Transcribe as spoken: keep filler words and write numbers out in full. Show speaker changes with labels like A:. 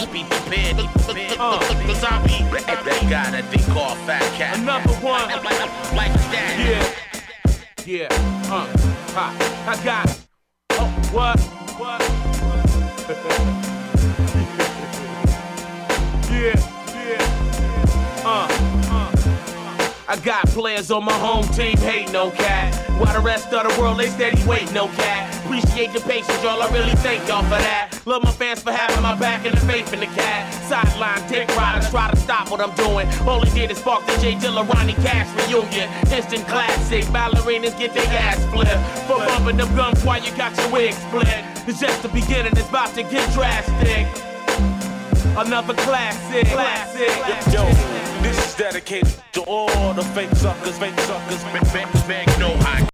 A: be prepared. Uh, Cause I be that guy that they call Fat Cat.
B: Another one.
A: Like that.
B: Yeah. Yeah. Uh. Ha. I got it. Oh, what? What? Yeah. Yeah. Uh. Uh. I got players on my home team, hate no cat. While the rest of the world, they steady wait no cat. Appreciate your patience, y'all, I really thank y'all for that. Love my fans for having my back and the faith in the cat. Sideline dick riders try to stop what I'm doing. All he did is spark the J Dilla Ronnie Cash reunion. Instant classic, ballerinas get their ass flipped. For bumping them guns while you got your wig split. It's just the beginning, it's about to get drastic. Another classic, classic, classic.
C: Yo, this is dedicated to all the fake suckers, fake suckers, fake, fake, fake, no high.